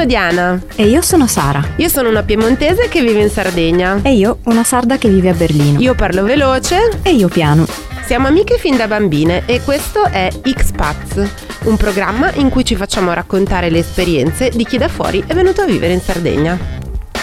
sono Diana. E io sono Sara. Io sono una piemontese che vive in Sardegna. E io una sarda che vive a Berlino. Io parlo veloce. E io piano. Siamo amiche fin da bambine e questo è X-Paz, un programma in cui ci facciamo raccontare le esperienze di chi da fuori è venuto a vivere in Sardegna.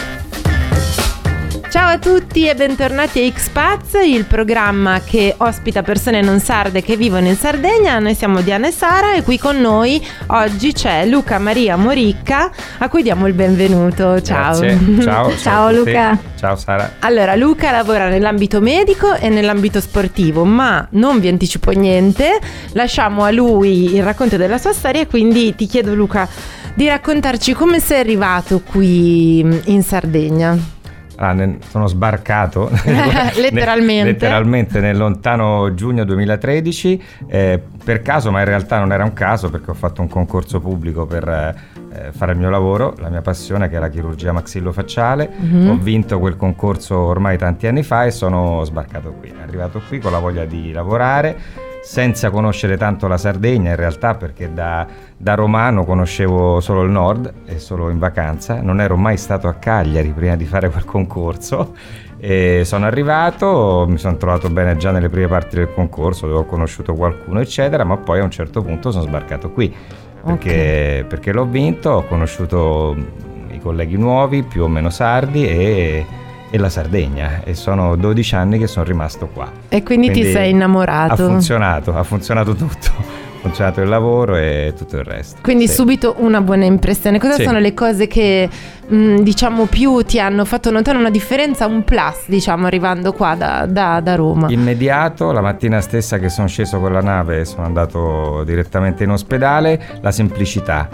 Ciao a tutti e bentornati a X-Paz, il programma che ospita persone non sarde che vivono in Sardegna. Noi siamo Diana e Sara e qui con noi oggi c'è Luca Maria Moricca, a cui diamo il benvenuto. Ciao. Grazie. Ciao. Ciao Luca. Ciao Sara. Allora, Luca lavora nell'ambito medico e nell'ambito sportivo, ma non vi anticipo niente, lasciamo a lui il racconto della sua storia, quindi ti chiedo, Luca, di raccontarci come sei arrivato qui in Sardegna. Sono sbarcato letteralmente nel lontano giugno 2013 per caso, ma in realtà non era un caso, perché ho fatto un concorso pubblico per fare il mio lavoro, la mia passione, che è la chirurgia maxillofacciale. Ho vinto quel concorso ormai tanti anni fa e sono sbarcato qui, arrivato qui con la voglia di lavorare, senza conoscere tanto la Sardegna in realtà, perché da romano conoscevo solo il nord e solo in vacanza, non ero mai stato a Cagliari prima di fare quel concorso e sono arrivato, mi sono trovato bene già nelle prime parti del concorso, dove ho conosciuto qualcuno eccetera, ma poi a un certo punto sono sbarcato qui perché l'ho vinto, ho conosciuto i colleghi nuovi più o meno sardi e la Sardegna, e sono 12 anni che sono rimasto qua. E quindi ti sei innamorato? Ha funzionato tutto, ha funzionato il lavoro e tutto il resto. Quindi sì. Subito una buona impressione. Cosa sono le cose che diciamo più ti hanno fatto notare una differenza, un plus, diciamo, arrivando qua da Roma? Immediato, la mattina stessa che sono sceso con la nave e sono andato direttamente in ospedale, la semplicità,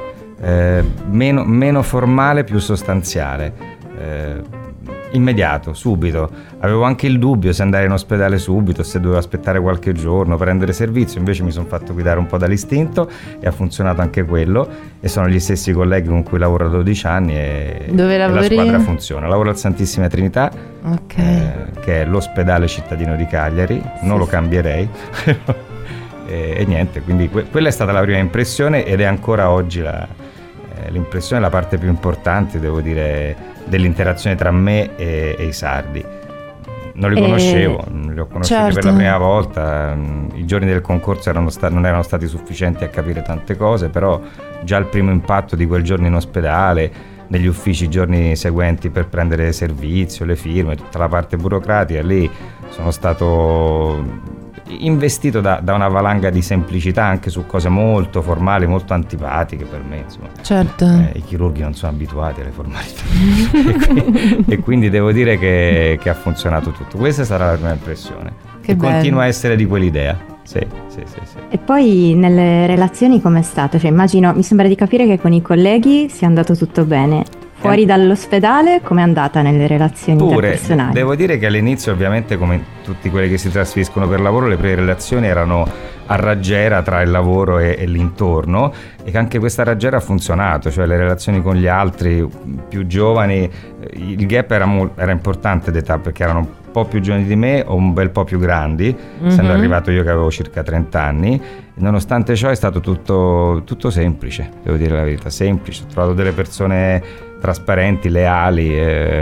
meno formale, più sostanziale. Immediato, subito. Avevo anche il dubbio se andare in ospedale subito, se dovevo aspettare qualche giorno, prendere servizio, invece mi sono fatto guidare un po' dall'istinto e ha funzionato anche quello, e sono gli stessi colleghi con cui lavoro da 12 anni e la squadra funziona. Lavoro al Santissima Trinità, che è l'ospedale cittadino di Cagliari, non lo cambierei. e niente, quindi quella è stata la prima impressione ed è ancora oggi l'impressione, la parte più importante, devo dire, dell'interazione tra me e i sardi. Non li conoscevo, li ho conosciuti per la prima volta. I giorni del concorso non erano stati sufficienti a capire tante cose, però già il primo impatto di quel giorno in ospedale, negli uffici i giorni seguenti per prendere servizio, le firme, tutta la parte burocratica, lì sono stato investito da una valanga di semplicità anche su cose molto formali, molto antipatiche per me, insomma. Certo. I chirurghi non sono abituati alle formalità e quindi devo dire che ha funzionato tutto. Questa sarà la prima impressione e continua a essere di quell'idea. Sì. E poi nelle relazioni com'è stato? Cioè, immagino, mi sembra di capire che con i colleghi sia andato tutto bene. Fuori dall'ospedale com'è andata nelle relazioni interpersonali? Devo dire che all'inizio, ovviamente, come tutti quelli che si trasferiscono per lavoro, le prime relazioni erano a raggiera tra il lavoro e l'intorno, e che anche questa raggiera ha funzionato, cioè le relazioni con gli altri più giovani, il gap era importante d'età, perché erano un po' più giovani di me o un bel po' più grandi, essendo arrivato io che avevo circa 30 anni. Nonostante ciò è stato tutto semplice, devo dire la verità, semplice. Ho trovato delle persone trasparenti, leali.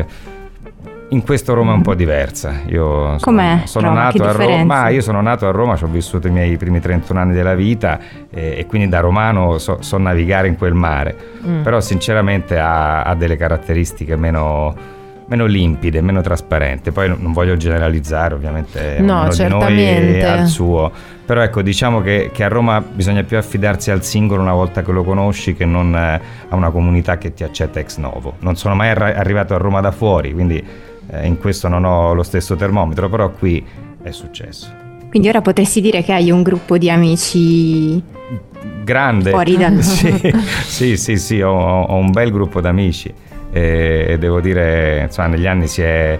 In questo Roma è un po' diversa. Io sono nato a Roma. Io sono nato a Roma, ci ho vissuto i miei primi 31 anni della vita e quindi da romano so navigare in quel mare. Però sinceramente ha delle caratteristiche meno limpide, meno trasparente. Poi non voglio generalizzare, ovviamente, ognuno di noi ha il suo, però ecco, diciamo che a Roma bisogna più affidarsi al singolo una volta che lo conosci, che non a una comunità che ti accetta ex novo. Non sono mai arrivato a Roma da fuori, quindi in questo non ho lo stesso termometro, però qui è successo. Quindi ora potresti dire che hai un gruppo di amici grande fuori da sì, ho un bel gruppo d'amici. E devo dire, insomma, negli anni si è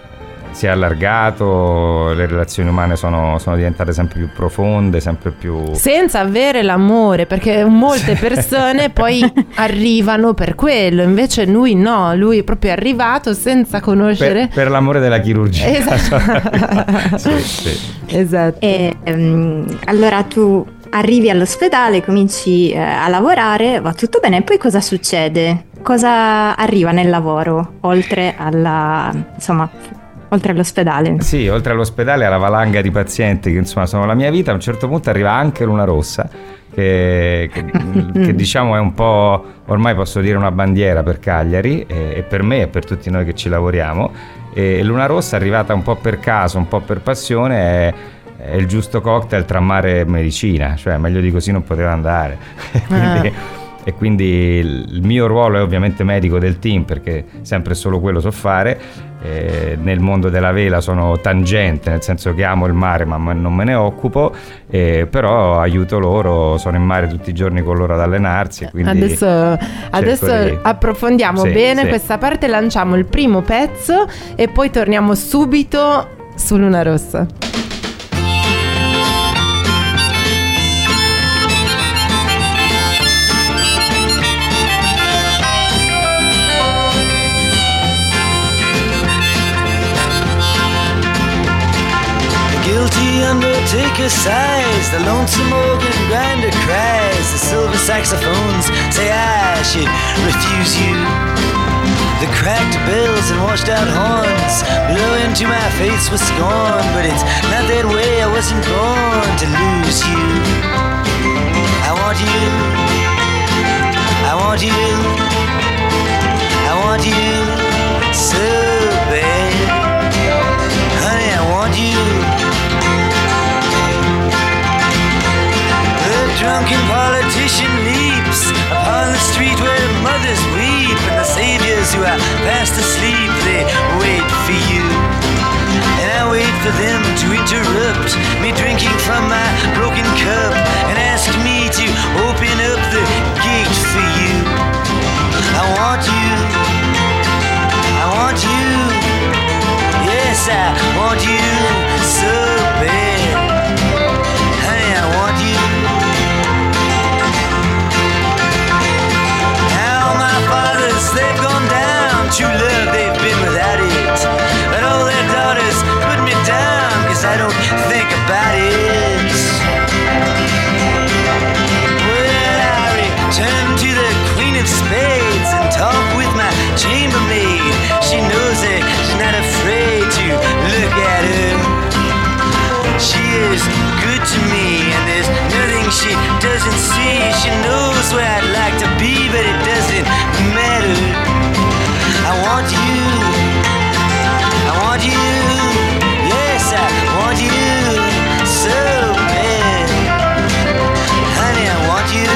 allargato, le relazioni umane sono diventate sempre più profonde, sempre più... Senza avere l'amore, perché molte persone poi arrivano per quello, invece lui no, lui è proprio arrivato senza conoscere... Per l'amore della chirurgia. Esatto. sì. Esatto. E allora tu arrivi all'ospedale, cominci a lavorare, va tutto bene, e poi cosa succede? cosa arriva nel lavoro, oltre all'ospedale? Sì, oltre all'ospedale, alla valanga di pazienti che insomma sono la mia vita, a un certo punto arriva anche Luna Rossa, che diciamo è un po', ormai posso dire, una bandiera per Cagliari, e per me e per tutti noi che ci lavoriamo. E Luna Rossa, arrivata un po' per caso, un po' per passione, è il giusto cocktail tra mare e medicina, cioè meglio di così non poteva andare. E quindi il mio ruolo è ovviamente medico del team, perché sempre solo quello so fare. Nel mondo della vela sono tangente, nel senso che amo il mare ma non me ne occupo, però aiuto loro, sono in mare tutti i giorni con loro ad allenarsi. Quindi adesso approfondiamo bene questa parte, lanciamo il primo pezzo e poi torniamo subito su Luna Rossa. Undertaker sighs, the lonesome organ grinder cries, the silver saxophones say I should refuse you. The cracked bells and washed out horns blow into my face with scorn, but it's not that way, I wasn't born to lose you. I want you, I want you, I want you so bad. Honey, I want you. Drunken politician leaps upon the street where mothers weep, and the saviors who are fast asleep, they wait for you. And I wait for them to interrupt me drinking from my broken cup and ask me to open up the gate for you. I want you, I want you, yes I want you so bad. Honey, I want you. They've gone down, true love, they've been without it. But all their daughters put me down, cause I don't think about it. Well, I return to the Queen of Spades and talk with my chambermaid. She knows that she's not afraid to look at her. She is good to me, and there's nothing she doesn't see. She knows where I'd like to be, but it doesn't matter. I want you, I want you, yes I want you so bad. Honey, I want you.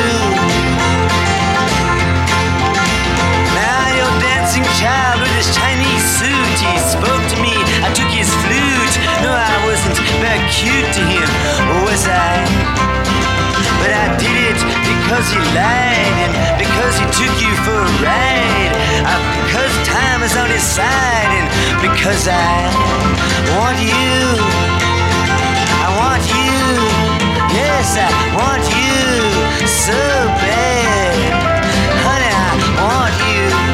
Now your dancing child with his Chinese suit, he spoke to me, I took his flute. No, I wasn't very cute to him, was I? But I did it because he lied, and because he took you for a ride, because time is on his side, and because I want you, I want you, yes I want you so bad. Honey, I want you.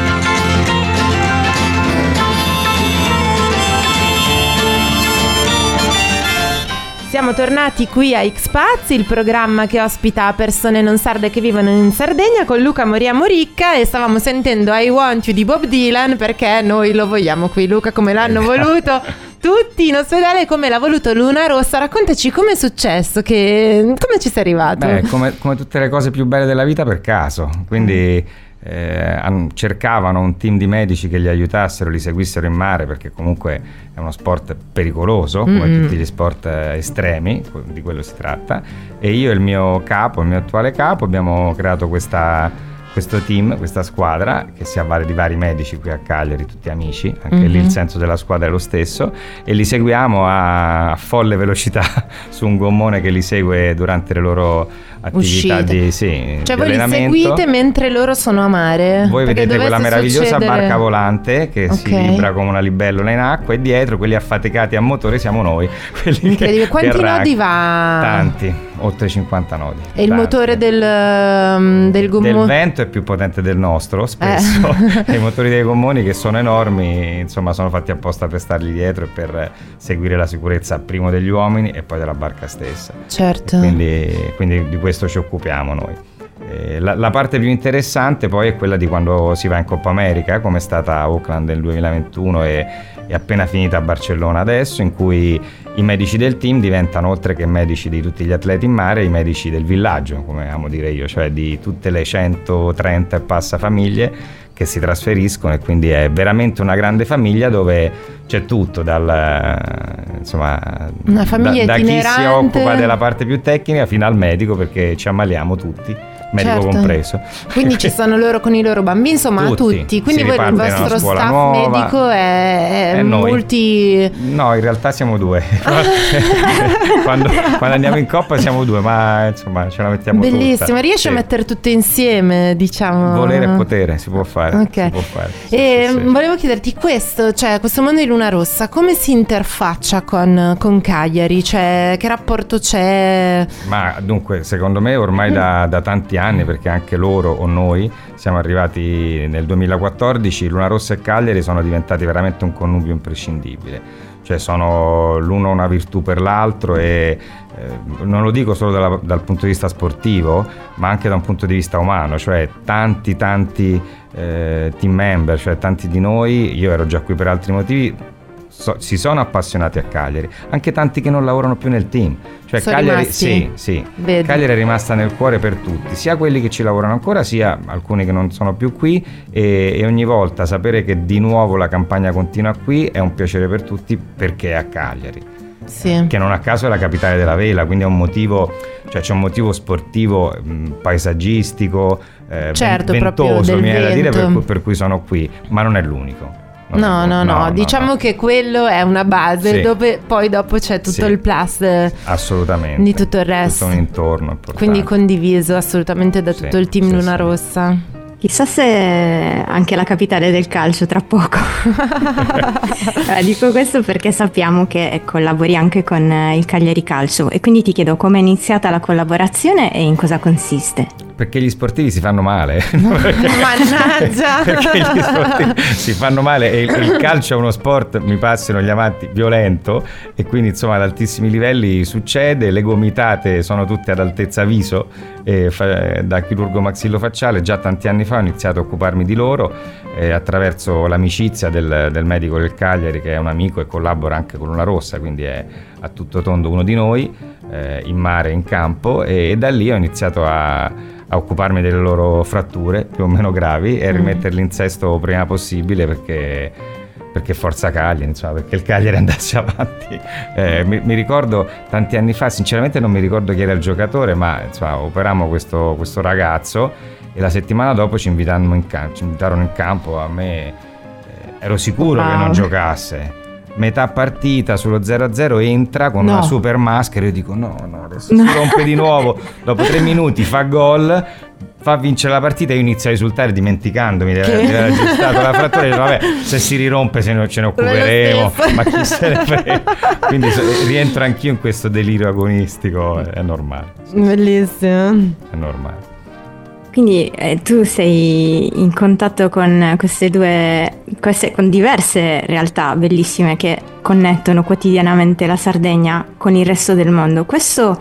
Siamo tornati qui a X-Pazzi, il programma che ospita persone non sarde che vivono in Sardegna, con Luca Moria Moricca, e stavamo sentendo I Want You di Bob Dylan perché noi lo vogliamo qui. Luca, come l'hanno voluto tutti in ospedale, come l'ha voluto Luna Rossa. Raccontaci come è successo, come ci sei arrivato? Beh, come tutte le cose più belle della vita, per caso. Quindi cercavano un team di medici che li aiutassero, li seguissero in mare, perché comunque è uno sport pericoloso, come tutti gli sport estremi, di quello si tratta. E io e il mio attuale capo, abbiamo creato questo team, questa squadra che si avvale di vari medici qui a Cagliari, tutti amici, anche lì il senso della squadra è lo stesso, e li seguiamo a folle velocità su un gommone che li segue durante le loro attività di cioè di voi allenamento. Li seguite mentre loro sono a mare? Voi vedete quella meravigliosa succedere... barca volante che si vibra come una libellula in acqua, e dietro quelli affaticati a motore siamo noi, quelli che quanti nodi va? Tanti, oltre 50 nodi. E il motore del gommone? Del vento è più potente del nostro spesso. E i motori dei gommoni, che sono enormi, insomma sono fatti apposta per stargli dietro e per seguire la sicurezza prima degli uomini e poi della barca stessa. Certo. Quindi di questo ci occupiamo noi. La parte più interessante poi è quella di quando si va in Coppa America, come è stata a Auckland nel 2021 e appena finita a Barcellona adesso, in cui i medici del team diventano, oltre che medici di tutti gli atleti in mare, i medici del villaggio, come amo dire io, cioè di tutte le 130 e passa famiglie che si trasferiscono, e quindi è veramente una grande famiglia dove c'è tutto, insomma, una famiglia da chi si itinerante, occupa della parte più tecnica fino al medico, perché ci ammaliamo tutti, medico certo, compreso. Quindi ci sono loro con i loro bambini, insomma tutti. Quindi voi, il vostro staff nuova, medico è multi... No, in realtà siamo 2. quando andiamo in Coppa siamo 2, ma insomma ce la mettiamo tutta. Bellissimo, riesci a mettere tutto insieme, diciamo. Volere e potere, si può fare. Okay. Si può fare. Sì. Volevo chiederti questo mondo di Luna Rossa come si interfaccia con Cagliari? Cioè, che rapporto c'è? Ma dunque, secondo me ormai da tanti anni, perché anche loro o noi siamo arrivati nel 2014, Luna Rossa e Cagliari sono diventati veramente un connubio imprescindibile, cioè sono l'uno una virtù per l'altro, e non lo dico solo dal punto di vista sportivo, ma anche da un punto di vista umano, cioè tanti team member, cioè tanti di noi, io ero già qui per altri motivi, si sono appassionati a Cagliari, anche tanti che non lavorano più nel team, cioè sono Cagliari rimasti. sì, Vedo. Cagliari è rimasta nel cuore per tutti, sia quelli che ci lavorano ancora, sia alcuni che non sono più qui, e ogni volta sapere che di nuovo la campagna continua qui è un piacere per tutti, perché è a Cagliari, che non a caso è la capitale della vela, quindi è un motivo, cioè c'è un motivo sportivo, paesaggistico, certo, ventoso, mi viene da dire, vento. per cui sono qui, ma non è l'unico. No, diciamo che quello è una base, sì, dove poi dopo c'è tutto il plus, assolutamente, di tutto il resto, tutto un intorno importante. quindi condiviso assolutamente da tutto il team Luna Rossa. Chissà se anche la capitale del calcio tra poco. Dico questo perché sappiamo che collabori anche con il Cagliari Calcio, e quindi ti chiedo come è iniziata la collaborazione e in cosa consiste. Perché gli sportivi si fanno male. Mannaggia! Perché gli sportivi si fanno male, e il calcio è uno sport, mi passino gli amanti, violento, e quindi insomma ad altissimi livelli succede, le gomitate sono tutte ad altezza viso, da chirurgo maxillofacciale. Già tanti anni fa ho iniziato a occuparmi di loro, attraverso l'amicizia del medico del Cagliari, che è un amico e collabora anche con Luna Rossa, quindi è a tutto tondo uno di noi, in mare e in campo, e da lì ho iniziato a occuparmi delle loro fratture più o meno gravi e rimetterli in sesto prima possibile, perché forza Cagliari, insomma, perché il Cagliari andasse avanti. Mi ricordo tanti anni fa, sinceramente non mi ricordo chi era il giocatore, ma insomma operammo questo ragazzo, e la settimana dopo ci invitarono in campo. A me ero sicuro che non giocasse. Metà partita sullo 0-0 entra con una super maschera, io dico no, adesso si rompe di nuovo, dopo 3 minuti fa gol, fa vincere la partita, io inizio a esultare dimenticandomi di aver aggiustato la frattura, e dico, vabbè, se si rirompe ce ne occuperemo, ma chi se ne frega. Quindi rientro anch'io in questo delirio agonistico, è normale. Bellissimo. È normale. Quindi tu sei in contatto con con diverse realtà bellissime che connettono quotidianamente la Sardegna con il resto del mondo. Questo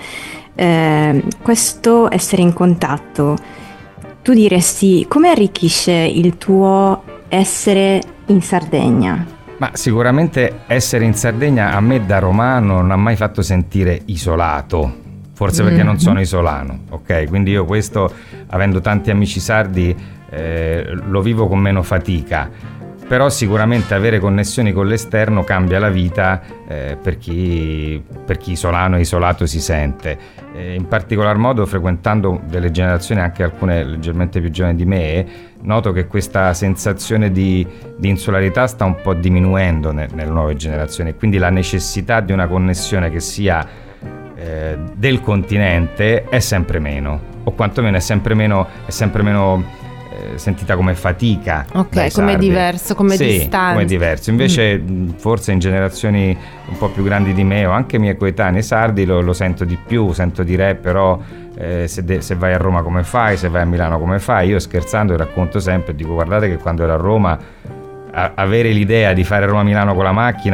essere in contatto, tu diresti, come arricchisce il tuo essere in Sardegna? Ma sicuramente essere in Sardegna a me da romano non ha mai fatto sentire isolato. Forse perché non sono isolano, ok? Quindi io questo, avendo tanti amici sardi, lo vivo con meno fatica. Però sicuramente avere connessioni con l'esterno cambia la vita, per chi isolano e isolato si sente. In particolar modo, frequentando delle generazioni, anche alcune leggermente più giovani di me, noto che questa sensazione di insularità sta un po' diminuendo nelle nuove generazioni. Quindi la necessità di una connessione che sia del continente è sempre meno, o quantomeno è sempre meno sentita come fatica. Ok, come diverso, come distanza. Come diverso. Invece forse in generazioni un po' più grandi di me, o anche miei coetanei sardi, lo sento di più, sento dire però se vai a Roma come fai, se vai a Milano come fai. Io scherzando racconto sempre, dico guardate che quando ero a Roma avere l'idea di fare Roma-Milano con la macchina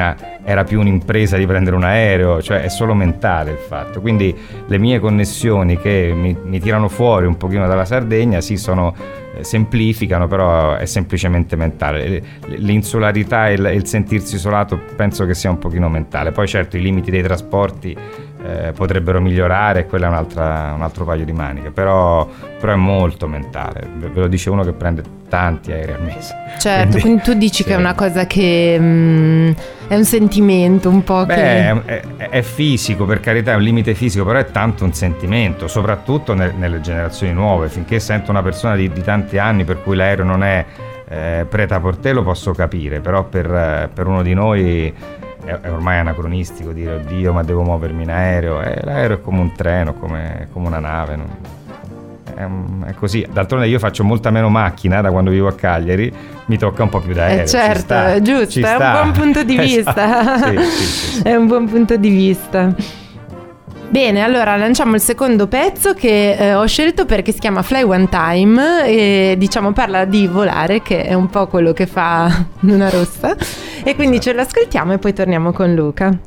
era più un'impresa di prendere un aereo, cioè è solo mentale il fatto. Quindi le mie connessioni che mi tirano fuori un pochino dalla Sardegna semplificano, però è semplicemente mentale. L'insularità e il sentirsi isolato penso che sia un pochino mentale. Poi certo i limiti dei trasporti potrebbero migliorare, quello è un altro paio di maniche, però è molto mentale. Ve lo dice uno che prende tanti aerei al mese. Certo, quindi tu dici che è una cosa che è un sentimento un po' è fisico, per carità, è un limite fisico, però è tanto un sentimento, soprattutto nelle generazioni nuove. Finché sento una persona di tanti anni per cui l'aereo non è prêt-à-porter, lo posso capire, però per uno di noi è ormai anacronistico dire oddio ma devo muovermi in aereo. L'aereo è come un treno, come una nave, è così. D'altronde io faccio molta meno macchina da quando vivo a Cagliari, mi tocca un po' più d'aereo. Certo, è giusto, è un buon punto di vista. Sì. È un buon punto di vista. Bene, allora lanciamo il secondo pezzo che ho scelto perché si chiama Fly One Time e diciamo parla di volare, che è un po' quello che fa Luna Rossa, e quindi ce lo ascoltiamo e poi torniamo con Luca.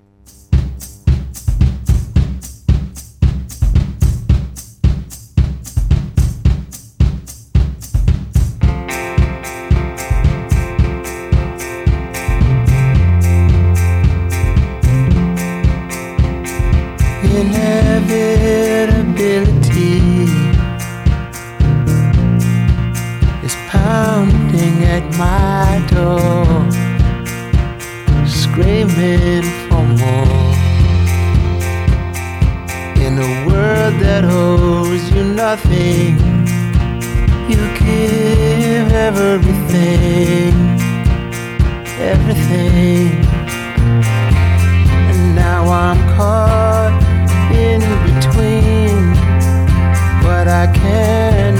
Inevitability is pounding at my door, screaming for more. In a world that owes you nothing, you give everything, and now I'm caught in between what I can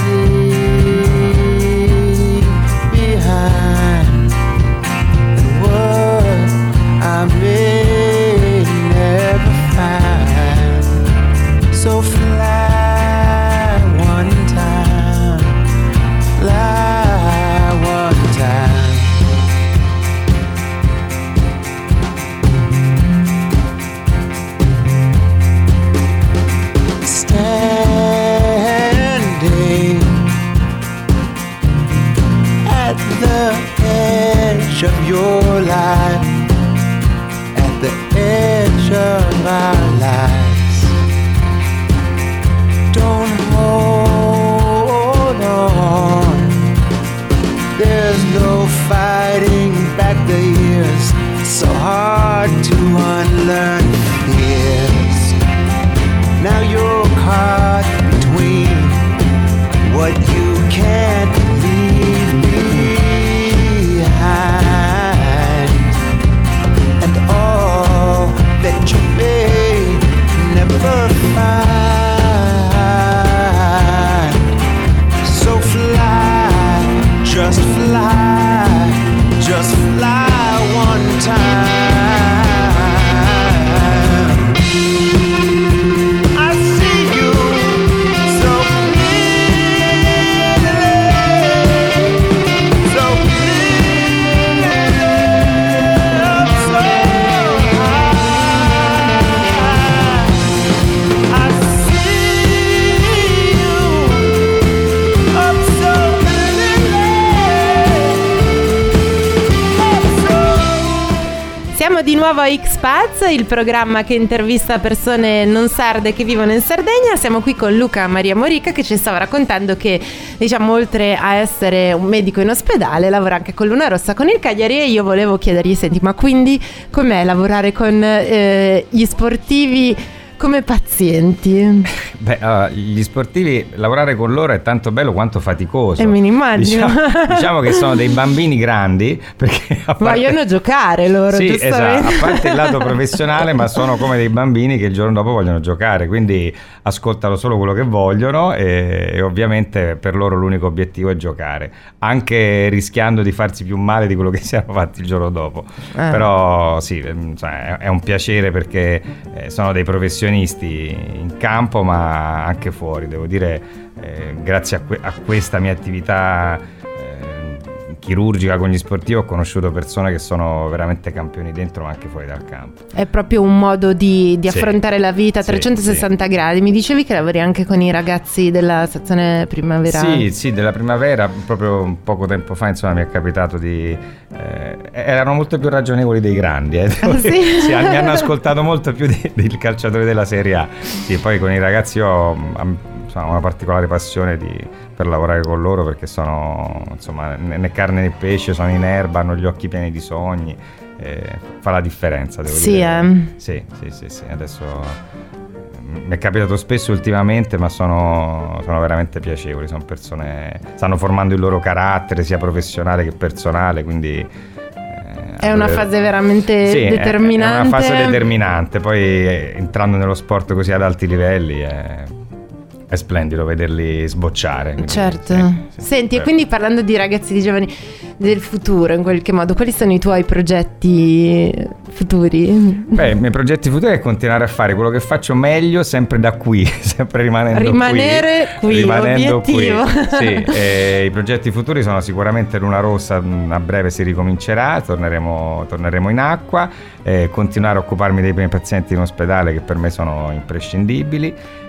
leave behind and what I may never find. So fly one time, fly one time. Standing at the edge of your life, at the edge of our lives. Don't hold on, there's no fighting back the years, so hard to unlearn fears. Now you're caught between what you can't leave behind and all that you may never find. So fly, just fly, just fly one time. Siamo di nuovo a X-Paz, il programma che intervista persone non sarde che vivono in Sardegna. Siamo qui con Luca Maria Morica che ci stava raccontando che, diciamo, oltre a essere un medico in ospedale, lavora anche con Luna Rossa, con il Cagliari, e io volevo chiedergli, senti, ma quindi com'è lavorare con gli sportivi come pazienti? Beh, gli sportivi, lavorare con loro è tanto bello quanto faticoso. E me ne immagino. Diciamo che sono dei bambini grandi, perché vogliono giocare loro, sì, giustamente. Esatto, a parte il lato professionale, ma sono come dei bambini che il giorno dopo vogliono giocare, quindi ascoltano solo quello che vogliono e ovviamente per loro l'unico obiettivo è giocare, anche rischiando di farsi più male di quello che si erano fatti il giorno dopo. Però sì, cioè, è un piacere perché sono dei professionisti in campo ma anche fuori, devo dire, grazie a questa mia attività chirurgica con gli sportivi, ho conosciuto persone che sono veramente campioni dentro ma anche fuori dal campo. È proprio un modo di Sì. affrontare la vita a Sì, 360 gradi. Mi dicevi che lavori anche con i ragazzi della sezione primavera. Sì, della primavera, proprio poco tempo fa, insomma, mi è capitato di... erano molto più ragionevoli dei grandi, devo Sì? dire. Sì, mi hanno ascoltato molto più dei calciatori della Serie A. Sì, poi con i ragazzi io ho una particolare passione per lavorare con loro, perché sono, insomma, né carne né pesce, sono in erba, hanno gli occhi pieni di sogni, fa la differenza, devo Sì, dire. Sì, adesso mi è capitato spesso ultimamente, ma sono veramente piacevoli, sono persone, stanno formando il loro carattere sia professionale che personale, quindi È una fase veramente sì, determinante. è una fase determinante, poi entrando nello sport così ad alti livelli è splendido vederli sbocciare. Quindi, Certo. sì, Senti, e certo. quindi parlando di ragazzi, di giovani del futuro, in qualche modo, quali sono i tuoi progetti futuri? Beh, i miei progetti futuri è continuare a fare quello che faccio meglio, sempre da qui, sempre Rimanere qui, rimanendo obiettivo. qui. Sì, i progetti futuri sono sicuramente Luna Rossa, a breve si ricomincerà, torneremo in acqua, continuare a occuparmi dei miei pazienti in ospedale, che per me sono imprescindibili,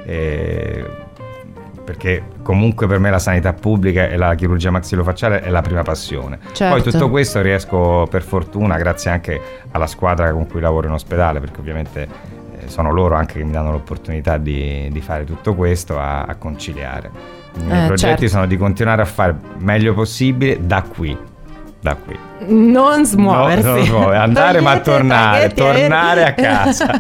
perché comunque per me la sanità pubblica e la chirurgia maxillofacciale è la prima passione. Certo. Poi tutto questo riesco, per fortuna, grazie anche alla squadra con cui lavoro in ospedale, perché ovviamente sono loro anche che mi danno l'opportunità di fare tutto questo, a conciliare. I miei progetti certo. sono di continuare a fare meglio possibile da qui. Non smuoversi. No, non smuovere, andare ma tornare a casa.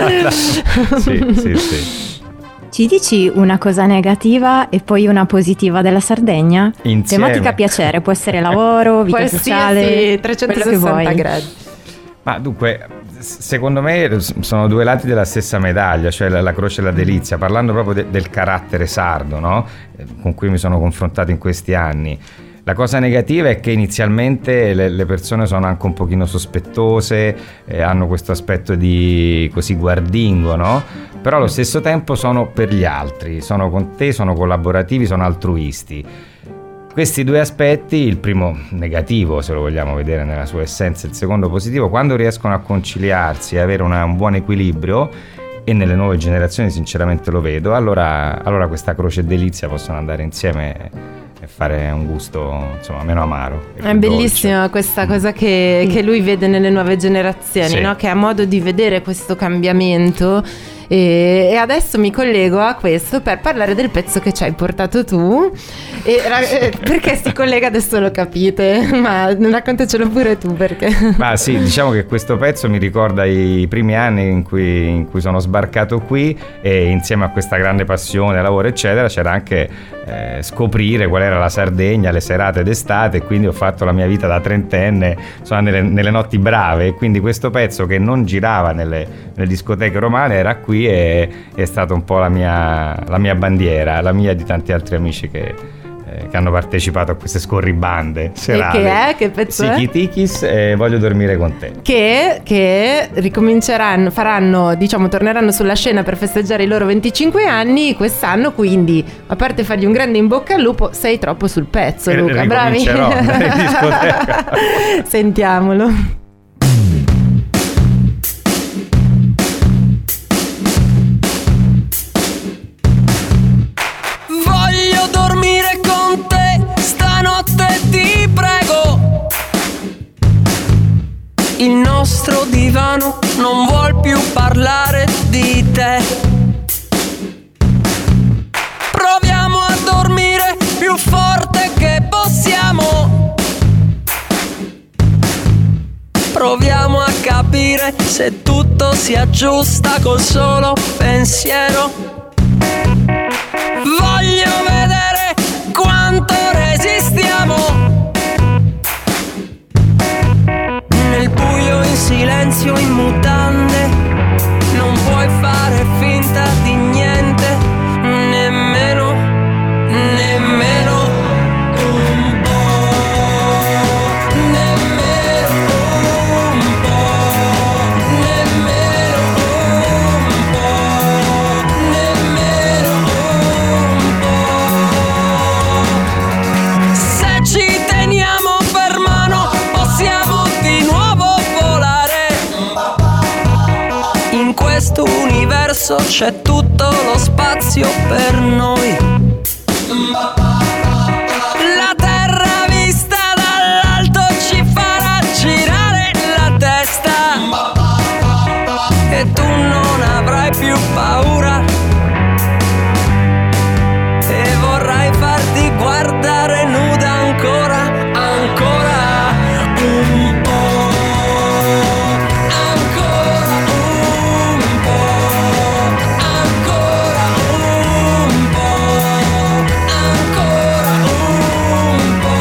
Sì. Ci dici una cosa negativa e poi una positiva della Sardegna? Insieme. Tematica piacere, può essere lavoro, vita sociale, Qualsiasi quello che 360 vuoi. gradi. Ma dunque, secondo me sono due lati della stessa medaglia, cioè la croce e la delizia, parlando proprio del carattere sardo, no? Con cui mi sono confrontato in questi anni. La cosa negativa è che inizialmente le persone sono anche un pochino sospettose, hanno questo aspetto di così guardingo, no? Però allo stesso tempo sono per gli altri, sono con te, sono collaborativi, sono altruisti. Questi due aspetti, il primo negativo se lo vogliamo vedere nella sua essenza, il secondo positivo, quando riescono a conciliarsi e avere un buon equilibrio, e nelle nuove generazioni sinceramente lo vedo, allora questa croce e delizia possono andare insieme e fare un gusto, insomma, meno amaro. È bellissima questa cosa che lui vede nelle nuove generazioni, Sì. no? Che ha modo di vedere questo cambiamento. E adesso mi collego a questo per parlare del pezzo che ci hai portato tu. Perché si collega adesso lo capite, ma raccontacelo pure tu, perché. Ma sì, diciamo che questo pezzo mi ricorda i primi anni in cui sono sbarcato qui, e insieme a questa grande passione, lavoro eccetera, c'era anche scoprire qual era la Sardegna, le serate d'estate, e quindi ho fatto la mia vita da trentenne, insomma, nelle notti brave, e quindi questo pezzo che non girava nelle discoteche romane era qui, e è stata un po' la mia bandiera, la mia e di tanti altri amici che hanno partecipato a queste scorribande serali. E che è? Che pezzo è? Sikitikis e Voglio dormire con te. Che ricominceranno, torneranno sulla scena per festeggiare i loro 25 anni quest'anno, quindi a parte fargli un grande in bocca al lupo, sei troppo sul pezzo, Luca, bravi. Ricomincerò in discoteca. Sentiamolo. Voglio dormire con te, stanotte ti prego. Il nostro divano non vuol più parlare di te. Proviamo a dormire più forte che possiamo. Proviamo a capire se tutto si aggiusta col solo pensiero. Voglio vedere quanto resistiamo. Nel buio, in silenzio, in mutande, non puoi fare finta di niente, nemmeno un po', nemmeno un po', nemmeno un po', nemmeno un po'. questo universo c'è tutto lo spazio per noi. La terra vista dall'alto ci farà girare la testa e tu non avrai più paura e vorrai farti guardare nuda ancora, ancora un po', ancora un po', ancora un po', ancora un po'.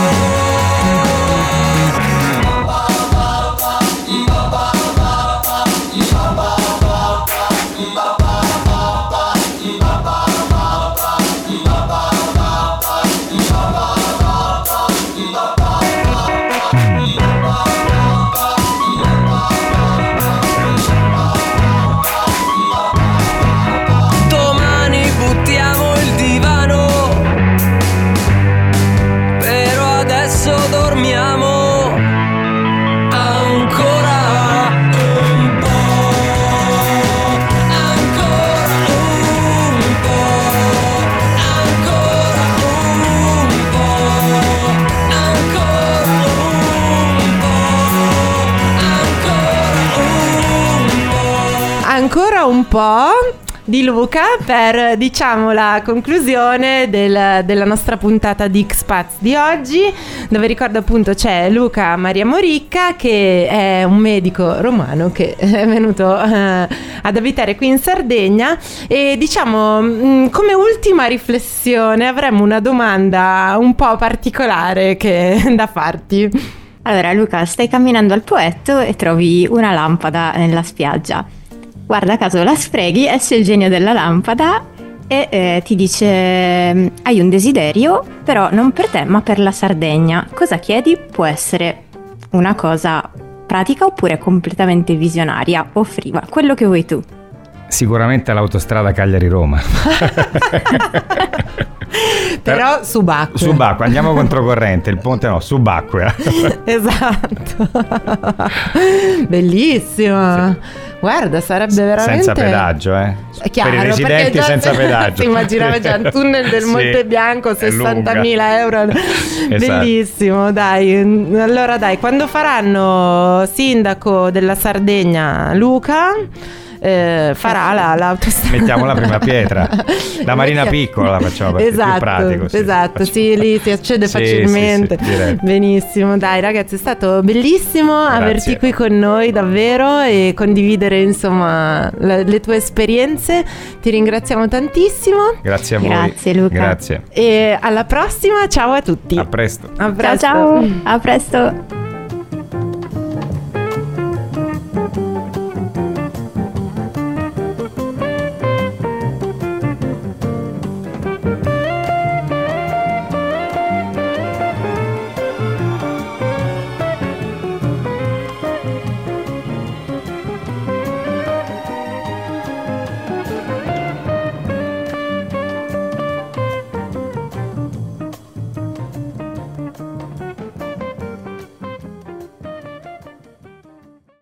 Domani buttiamo il divano, però adesso dormiamo ancora un po', ancora un po', ancora un po', ancora un po', Ancora un po' di Luca per, diciamo, la conclusione della nostra puntata di X-Paz di oggi, dove ricordo appunto c'è Luca Maria Moricca, che è un medico romano che è venuto ad abitare qui in Sardegna, e diciamo come ultima riflessione avremmo una domanda un po' particolare da farti. Allora Luca, stai camminando al Poetto e trovi una lampada nella spiaggia. Guarda caso la sfreghi, esce il genio della lampada e ti dice: hai un desiderio, però non per te ma per la Sardegna. Cosa chiedi? Può essere una cosa pratica oppure completamente visionaria o frivola, quello che vuoi tu. Sicuramente l'autostrada Cagliari-Roma. Però subacquea. Subacquea, andiamo controcorrente, il ponte no, subacquea. Esatto. Bellissima. Sì. Guarda, sarebbe veramente... Senza pedaggio, È chiaro, per i residenti già senza pedaggio. Si immaginava già un tunnel del Monte Bianco, 60.000 euro. Esatto. Bellissimo, dai. Allora dai, quando faranno sindaco della Sardegna Luca... farà l'autostrada. Mettiamo la prima pietra. La Marina Piccola la facciamo, perché esatto, è più pratico. Sì, esatto, sì, lì si accede facilmente. Sì, benissimo, dai ragazzi, è stato bellissimo averti qui con noi davvero e condividere insomma le tue esperienze. Ti ringraziamo tantissimo. Grazie a voi. Grazie Luca. Grazie. E alla prossima, ciao a tutti. A presto. Ciao ciao, a presto.